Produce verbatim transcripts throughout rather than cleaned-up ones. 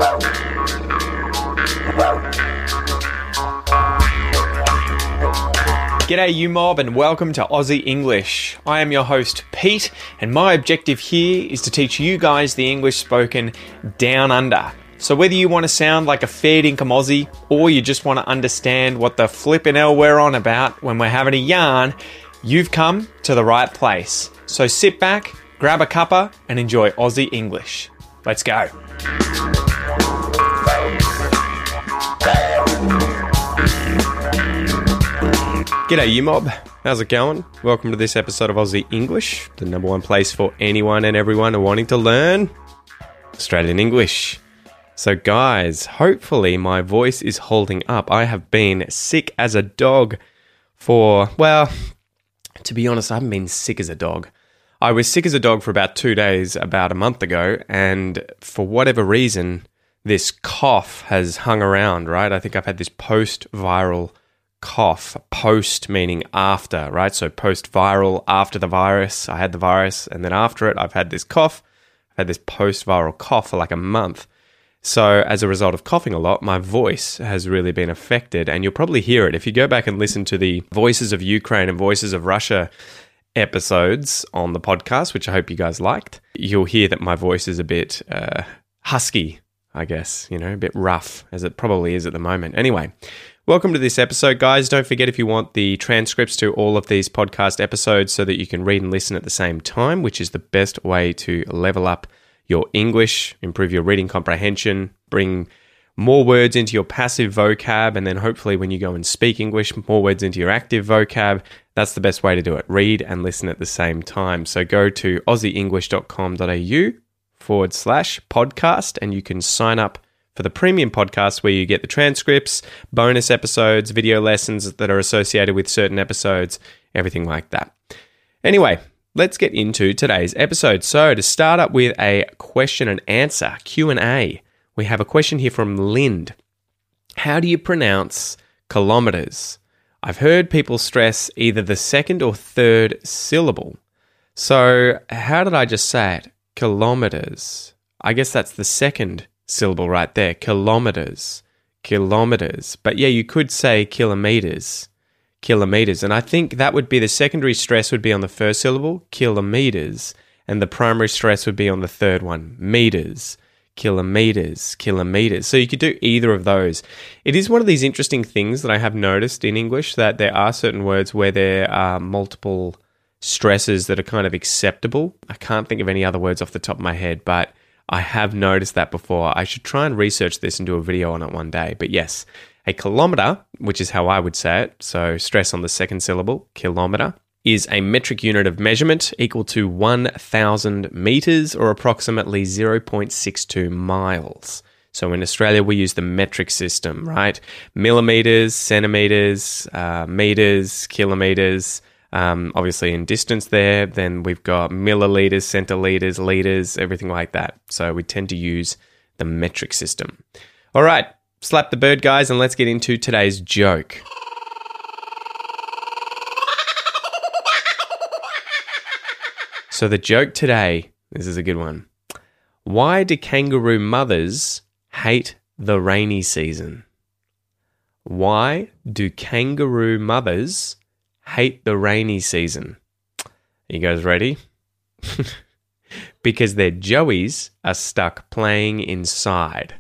G'day you mob and welcome to Aussie English. I am your host Pete and my objective here is to teach you guys the English spoken down under. So whether you want to sound like a fair dinkum Aussie or you just want to understand what the flippin' hell we're on about when we're having a yarn, you've come to the right place. So sit back, grab a cuppa and enjoy Aussie English. Let's go. G'day you mob, how's it going? Welcome to this episode of Aussie English, the number one place for anyone and everyone wanting to learn Australian English. So guys, hopefully my voice is holding up. I have been sick as a dog for, well, to be honest, I haven't been sick as a dog. I was sick as a dog for about two days about a month ago, and for whatever reason, this cough has hung around, right? I think I've had this post-viral cough, post meaning after, right? So post-viral, after the virus, I had the virus, and then after it, I've had this cough. I've had this post-viral cough for like a month. So as a result of coughing a lot, my voice has really been affected, and you'll probably hear it. If you go back and listen to the Voices of Ukraine and Voices of Russia episodes on the podcast, which I hope you guys liked, you'll hear that my voice is a bit uh, husky, I guess, you know, a bit rough, as it probably is at the moment. Anyway, welcome to this episode, guys. Don't forget, if you want the transcripts to all of these podcast episodes so that you can read and listen at the same time, which is the best way to level up your English, improve your reading comprehension, bring more words into your passive vocab, and then hopefully when you go and speak English, more words into your active vocab. That's the best way to do it. Read and listen at the same time. So go to aussieenglish.com.au forward slash podcast and you can sign up for the premium podcast where you get the transcripts, bonus episodes, video lessons that are associated with certain episodes, everything like that. Anyway, let's get into today's episode. So to start up with a question and answer, Q and A, we have a question here from Lind. How do you pronounce kilometers? I've heard people stress either the second or third syllable. So how did I just say it? Kilometers. I guess that's the second syllable right there. Kilometers. Kilometers. But yeah, you could say kilometers. Kilometers. And I think that would be the secondary stress would be on the first syllable, kilometers, and the primary stress would be on the third one, meters. Kilometers, kilometers. So you could do either of those. It is one of these interesting things that I have noticed in English, that there are certain words where there are multiple stresses that are kind of acceptable. I can't think of any other words off the top of my head, but I have noticed that before. I should try and research this and do a video on it one day. But yes, a kilometre, which is how I would say it, so stress on the second syllable, kilometre, is a metric unit of measurement equal to one thousand metres or approximately zero point six two miles. So in Australia, we use the metric system, right? Millimetres, centimetres, uh, metres, kilometres. Um, obviously in distance there, then we've got millilitres, centilitres, litres, everything like that. So we tend to use the metric system. All right, slap the bird, guys, and let's get into today's joke. So the joke today, this is a good one. Why do kangaroo mothers hate the rainy season? Why do kangaroo mothers hate the rainy season? You guys ready? Because their joeys are stuck playing inside.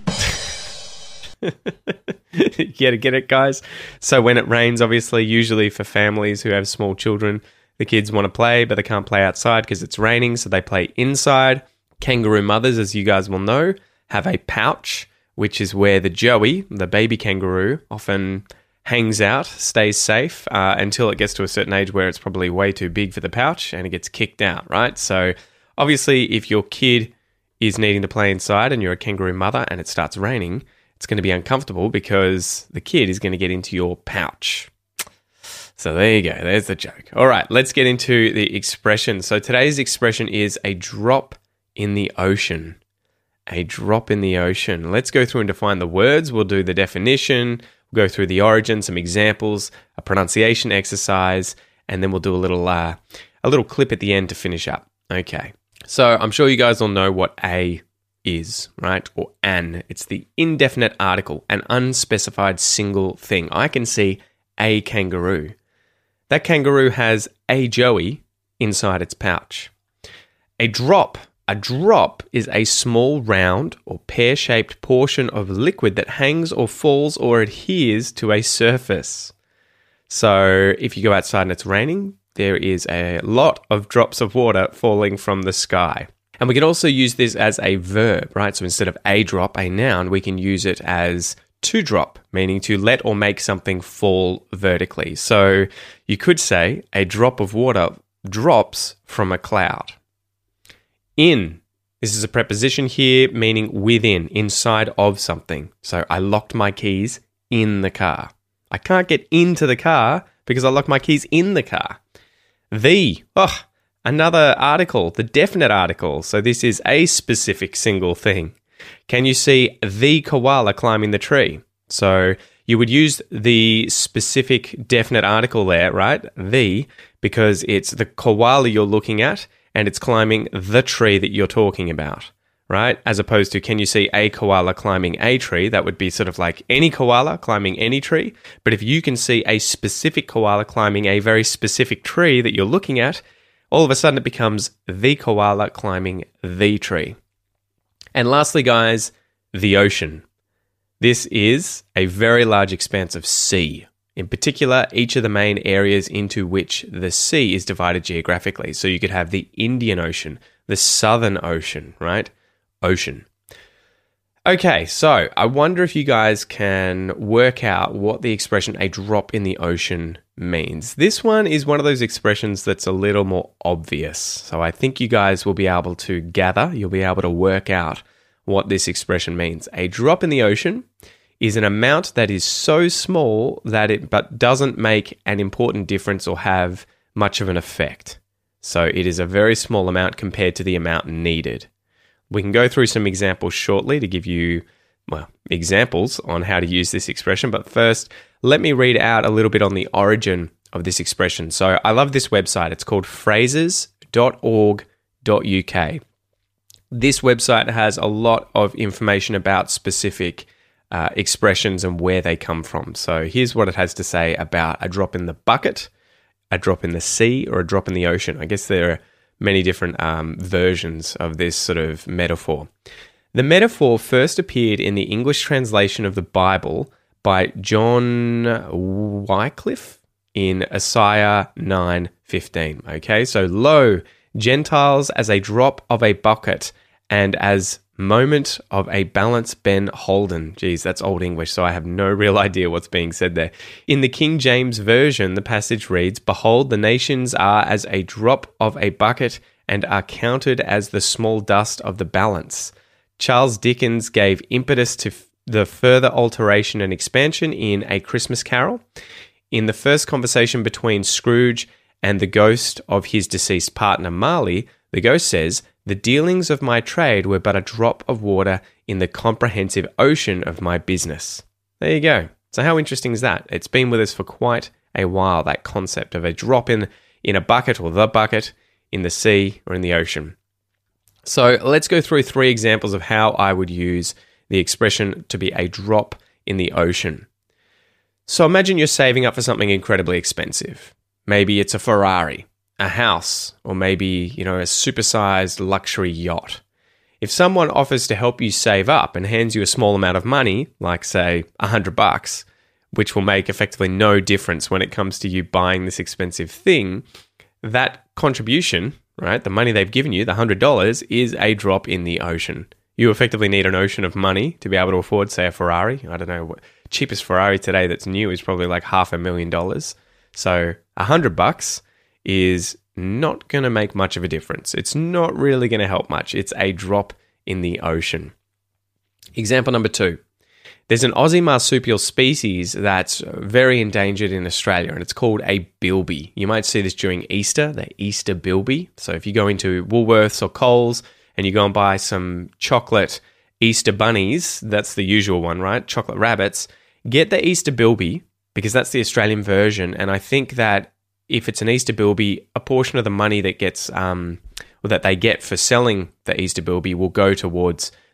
Get it, get it, guys? So when it rains, obviously, usually for families who have small children, the kids want to play, but they can't play outside because it's raining, so they play inside. Kangaroo mothers, as you guys will know, have a pouch, which is where the joey, the baby kangaroo, often hangs out, stays safe, uh, until it gets to a certain age where it's probably way too big for the pouch and it gets kicked out, right? So obviously, if your kid is needing to play inside and you're a kangaroo mother and it starts raining, it's going to be uncomfortable because the kid is going to get into your pouch. So there you go. There's the joke. All right, let's get into the expression. So today's expression is a drop in the ocean. A drop in the ocean. Let's go through and define the words. We'll do the definition. We'll go through the origin, some examples, a pronunciation exercise, and then we'll do a little uh, a little clip at the end to finish up. Okay. So I'm sure you guys all know what a is, right? Or an. It's the indefinite article, an unspecified single thing. I can see a kangaroo. That kangaroo has a joey inside its pouch. A drop. A drop is a small, round, or pear-shaped portion of liquid that hangs or falls or adheres to a surface. So if you go outside and it's raining, there is a lot of drops of water falling from the sky. And we can also use this as a verb, right? So instead of a drop, a noun, we can use it as to drop, meaning to let or make something fall vertically. So you could say a drop of water drops from a cloud. In. This is a preposition here meaning within, inside of something. So I locked my keys in the car. I can't get into the car because I locked my keys in the car. The. Oh, another article, the definite article. So this is a specific single thing. Can you see the koala climbing the tree? So you would use the specific definite article there, right? The, because it's the koala you're looking at and it's climbing the tree that you're talking about, right? As opposed to, can you see a koala climbing a tree? That would be sort of like any koala climbing any tree. But if you can see a specific koala climbing a very specific tree that you're looking at, all of a sudden it becomes the koala climbing the tree. And lastly, guys, the ocean. This is a very large expanse of sea. In particular, each of the main areas into which the sea is divided geographically. So you could have the Indian Ocean, the Southern Ocean, right? Ocean. Okay, so I wonder if you guys can work out what the expression a drop in the ocean means. This one is one of those expressions that's a little more obvious. So I think you guys will be able to gather, you'll be able to work out what this expression means. A drop in the ocean is an amount that is so small that it but doesn't make an important difference or have much of an effect. So it is a very small amount compared to the amount needed. We can go through some examples shortly to give you, well, examples on how to use this expression. But first, let me read out a little bit on the origin of this expression. So I love this website. It's called phrases dot org dot U K. This website has a lot of information about specific uh, expressions and where they come from. So here's what it has to say about a drop in the bucket, a drop in the sea, or a drop in the ocean. I guess there are many different um, versions of this sort of metaphor. The metaphor first appeared in the English translation of the Bible by John Wycliffe in Isaiah nine fifteen. Okay, so lo, Gentiles as a drop of a bucket and as moment of a balance Ben Holden. Geez, that's Old English, so I have no real idea what's being said there. In the King James Version, the passage reads, behold, the nations are as a drop of a bucket and are counted as the small dust of the balance. Charles Dickens gave impetus to f- the further alteration and expansion in A Christmas Carol. In the first conversation between Scrooge and the ghost of his deceased partner Marley, the ghost says, the dealings of my trade were but a drop of water in the comprehensive ocean of my business. There you go. So how interesting is that? It's been with us for quite a while, that concept of a drop in, in a bucket or the bucket in the sea or in the ocean. So let's go through three examples of how I would use the expression to be a drop in the ocean. So imagine you're saving up for something incredibly expensive. Maybe it's a Ferrari, a house, or maybe, you know, a supersized luxury yacht. If someone offers to help you save up and hands you a small amount of money, like say a hundred bucks, which will make effectively no difference when it comes to you buying this expensive thing, that contribution, right, the money they've given you, the hundred dollars, is a drop in the ocean. You effectively need an ocean of money to be able to afford, say, a Ferrari. I don't know, what cheapest Ferrari today that's new is probably like half a million dollars. So a hundred bucks is not going to make much of a difference. It's not really going to help much. It's a drop in the ocean. Example number two. There's an Aussie marsupial species that's very endangered in Australia, and it's called a bilby. You might see this during Easter, the Easter bilby. So if you go into Woolworths or Coles and you go and buy some chocolate Easter bunnies, that's the usual one, right? Chocolate rabbits. Get the Easter bilby because that's the Australian version, and I think that if it's an Easter bilby, a portion of the money that gets um, or that they get for selling the Easter bilby will go towards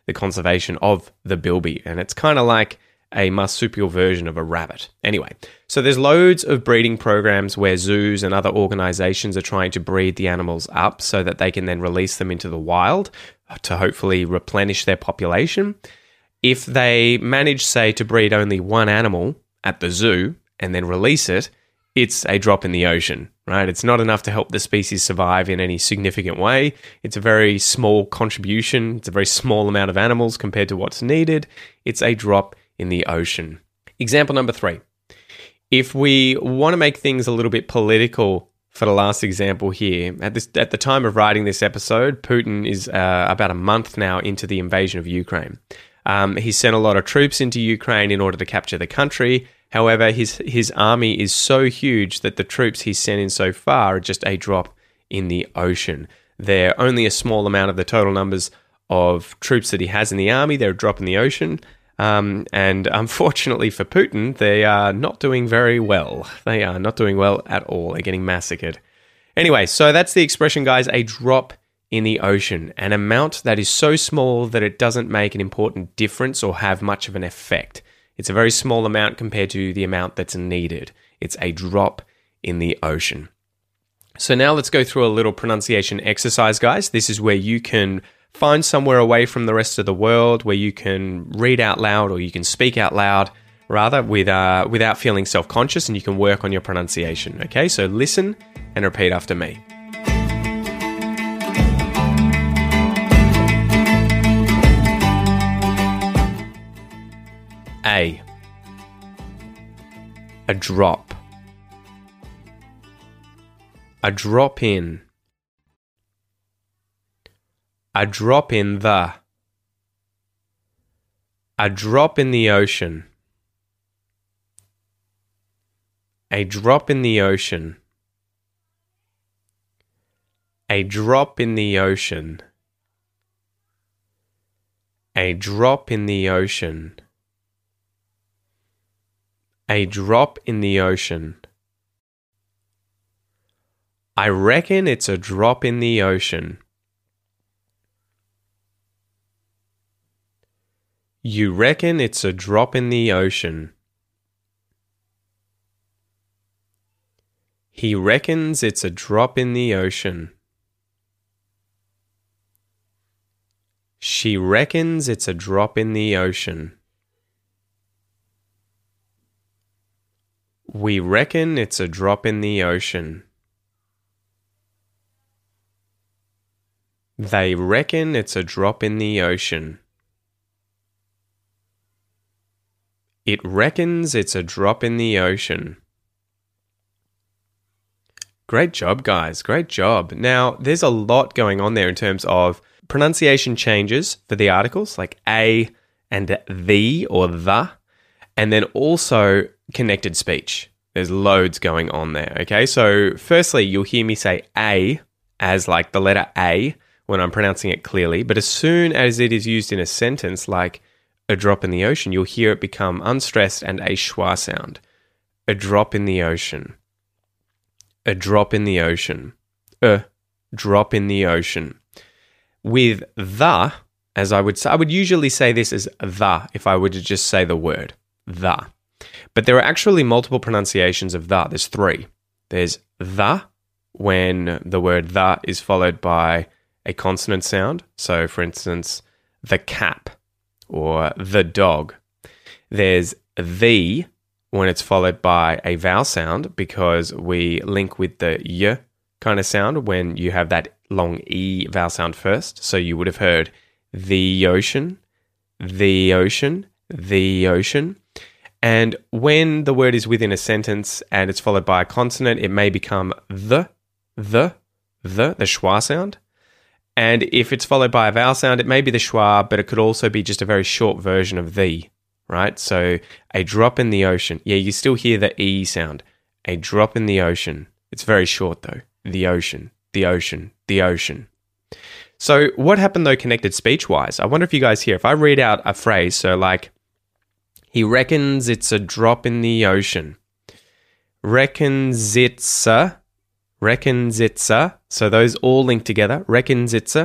the conservation of the bilby. And it's kind of like a marsupial version of a rabbit. Anyway, so there's loads of breeding programs where zoos and other organizations are trying to breed the animals up so that they can then release them into the wild to hopefully replenish their population. If they manage, say, to breed only one animal at the zoo and then release it, it's a drop in the ocean, right? It's not enough to help the species survive in any significant way. It's a very small contribution. It's a very small amount of animals compared to what's needed. It's a drop in the ocean. Example number three. If we want to make things a little bit political for the last example here, at this at the time of writing this episode, Putin is uh, about a month now into the invasion of Ukraine. Um, he sent a lot of troops into Ukraine in order to capture the country. However, his his army is so huge that the troops he's sent in so far are just a drop in the ocean. They're only a small amount of the total numbers of troops that he has in the army. They're a drop in the ocean. Um, and unfortunately for Putin, they are not doing very well. They are not doing well at all. They're getting massacred. Anyway, so that's the expression, guys, a drop in the ocean, an amount that is so small that it doesn't make an important difference or have much of an effect. It's a very small amount compared to the amount that's needed. It's a drop in the ocean. So now let's go through a little pronunciation exercise, guys. This is where you can find somewhere away from the rest of the world where you can read out loud or you can speak out loud, rather, with, uh, without feeling self-conscious, and you can work on your pronunciation. Okay, so listen and repeat after me. A. A drop. A drop in. A drop in the. A drop in the ocean. A drop in the ocean. A drop in the ocean. A drop in the ocean. A drop in the ocean. I reckon it's a drop in the ocean. You reckon it's a drop in the ocean. He reckons it's a drop in the ocean. She reckons it's a drop in the ocean. We reckon it's a drop in the ocean. They reckon it's a drop in the ocean. It reckons it's a drop in the ocean. Great job, guys. Great job. Now, there's a lot going on there in terms of pronunciation changes for the articles, like a and the or the, and then also connected speech. There's loads going on there, okay? So firstly, you'll hear me say a as like the letter A when I'm pronouncing it clearly, but as soon as it is used in a sentence like a drop in the ocean, you'll hear it become unstressed and a schwa sound. A drop in the ocean. A drop in the ocean. A drop in the ocean. With the, as I would say, I would usually say this as the if I were to just say the word, the. But there are actually multiple pronunciations of the. There's three. There's the when the word the is followed by a consonant sound. So, for instance, the cap or the dog. There's the when it's followed by a vowel sound because we link with the y kind of sound when you have that long E vowel sound first. So you would have heard the ocean, the ocean, the ocean. And when the word is within a sentence and it's followed by a consonant, it may become the, the, the, the schwa sound. And if it's followed by a vowel sound, it may be the schwa, but it could also be just a very short version of the, right? So a drop in the ocean. Yeah, you still hear the E sound. A drop in the ocean. It's very short though. The ocean, the ocean, the ocean. So what happened though connected speech-wise? I wonder if you guys hear, if I read out a phrase, so like, he reckons it's a drop in the ocean. Reckons it's a, reckons it's a. So those all link together. Reckons it's a,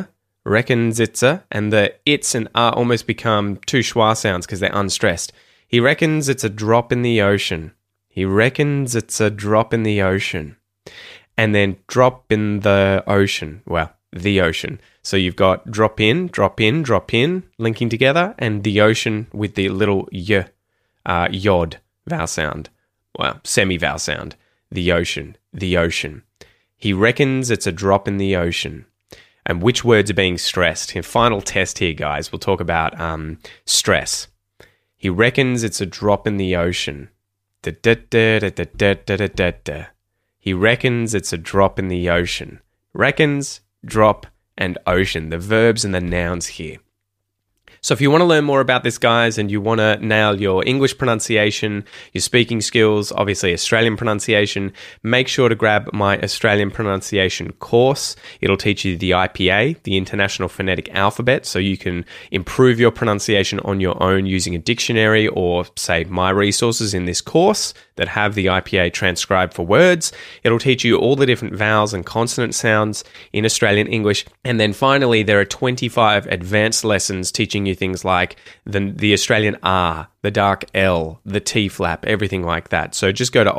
reckons it's a, and the it's and are almost become two schwa sounds because they're unstressed. He reckons it's a drop in the ocean. He reckons it's a drop in the ocean. And then drop in the ocean. Well, the ocean. So you've got drop in, drop in, drop in, linking together, and the ocean with the little y, uh, yod vowel sound. Well, semi-vowel sound. The ocean, the ocean. He reckons it's a drop in the ocean. And which words are being stressed? In final test here, guys, we'll talk about um, stress. He reckons it's a drop in the ocean. Da, da, da, da, da, da, da, da, da. He reckons it's a drop in the ocean. Reckons, drop, and ocean, the verbs and the nouns here. So if you want to learn more about this, guys, and you want to nail your English pronunciation, your speaking skills, obviously Australian pronunciation, make sure to grab my Australian pronunciation course. It'll teach you the I P A, the International Phonetic Alphabet, so you can improve your pronunciation on your own using a dictionary or, say, my resources in this course that have the I P A transcribed for words. It'll teach you all the different vowels and consonant sounds in Australian English. And then finally, there are twenty-five advanced lessons teaching you things like the, the Australian R, the dark L, the T flap, everything like that. So just go to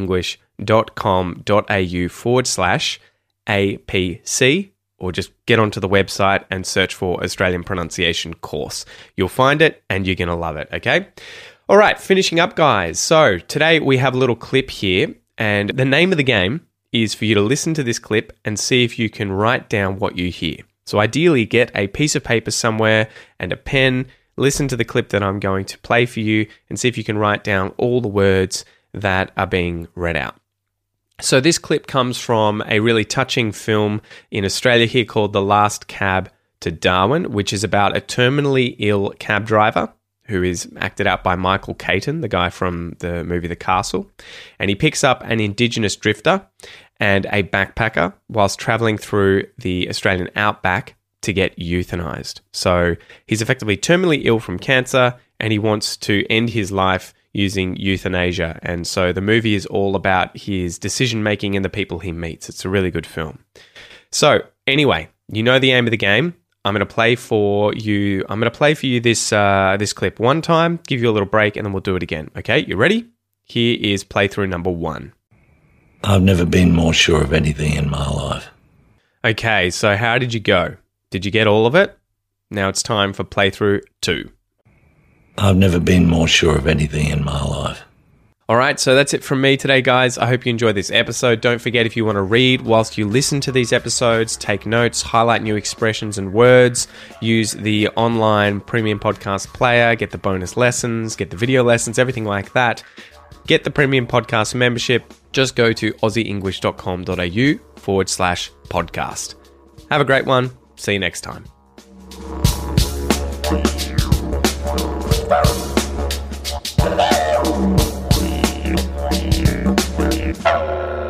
aussieenglish.com.au forward slash APC, or just get onto the website and search for Australian Pronunciation Course. You'll find it and you're going to love it, okay? All right, finishing up, guys. So today we have a little clip here, and the name of the game is for you to listen to this clip and see if you can write down what you hear. So ideally, get a piece of paper somewhere and a pen, listen to the clip that I'm going to play for you, and see if you can write down all the words that are being read out. So this clip comes from a really touching film in Australia here called The Last Cab to Darwin, which is about a terminally ill cab driver who is acted out by Michael Caton, the guy from the movie The Castle. And he picks up an Indigenous drifter and a backpacker whilst travelling through the Australian outback to get euthanized. So he's effectively terminally ill from cancer and he wants to end his life using euthanasia. And so the movie is all about his decision-making and the people he meets. It's a really good film. So anyway, you know the aim of the game. I'm going to play for you. I'm going to play for you this uh, this clip one time, give you a little break, and then we'll do it again. Okay, you ready? Here is playthrough number one. I've never been more sure of anything in my life. Okay, so how did you go? Did you get all of it? Now it's time for playthrough two. I've never been more sure of anything in my life. All right, so that's it from me today, guys. I hope you enjoyed this episode. Don't forget, if you want to read whilst you listen to these episodes, take notes, highlight new expressions and words, use the online premium podcast player, get the bonus lessons, get the video lessons, everything like that. Get the premium podcast membership. Just go to aussieenglish.com.au forward slash podcast. Have a great one. See you next time. Hello.